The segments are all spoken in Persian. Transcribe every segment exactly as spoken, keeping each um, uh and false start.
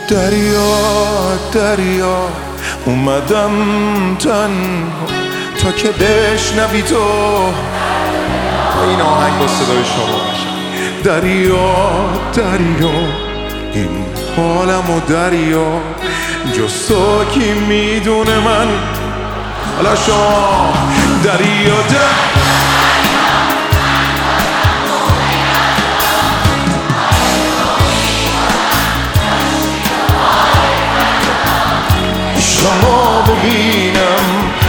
دریا دریا اومدم تنها تا که بشنوی تو. این آهنگ با صدای شما باشه. دریا دریا این حالم و دریا جز تو کی میدونه من. حالا شما دریا دریا عشقمو ببینم.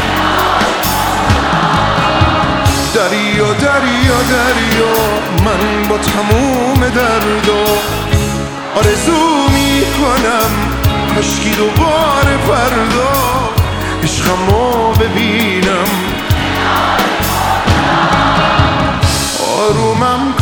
دریا دریا دریا من با تموم درد و آرزو میکنم کاشکی دوباره فردا عشقمو ببینم. آرومم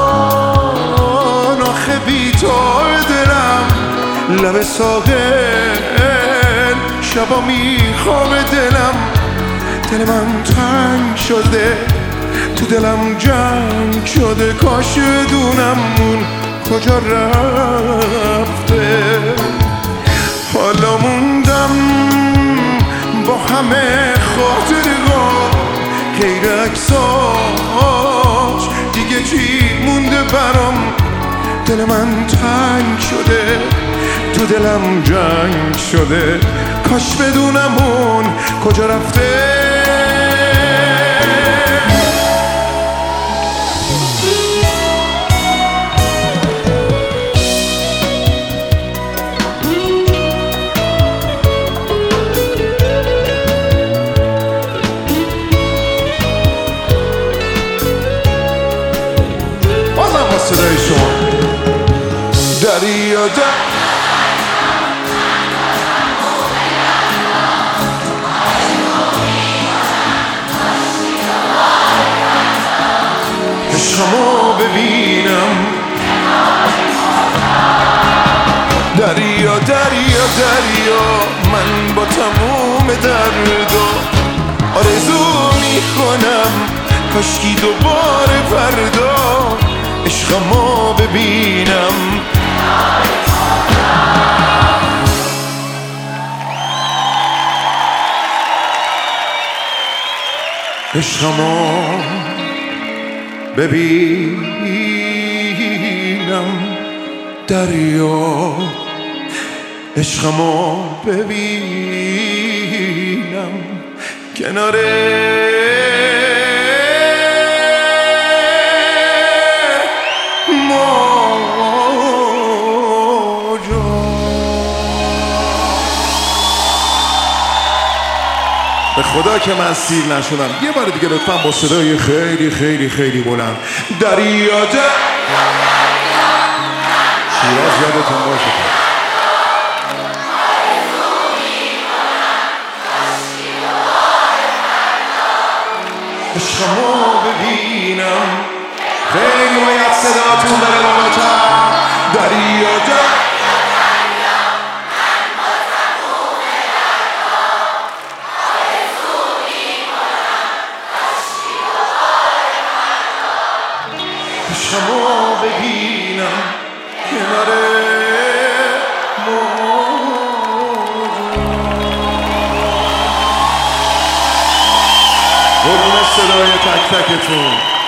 کن آخه بی تو دلم لب ساحل شبا میخوابه دلم. دل من تنگ شده تو دلم جنگ شده کاش بدونم اون کجا رفته. حالا موندم با همه خاطرها غیر عکساش دیگه چی مونده برام. دل من تنگ شده تو دلم جنگ شده کاش بدونم اون کجا رفته. بازم با صدای شما دریا دریا عشقمو ببینم. دریا دریا دریا من با تموم درد و آرزو میکنم کاشکی دوباره فردا عشقمو ببینم. عشقمو ببینم. دریا عشقمو ببینم کنار موجا. به خدا که من سیر نشدم. یه بار دیگه لطفا با صدای خیلی خیلی خیلی بلند دریا دریا. شیراز یادتون باشه عشقمو ببینم. خیلی باید صداتون بره بالاتر. دریا دریا عشقمو ببینم کنار موجا. قربون صدای تک تکتون.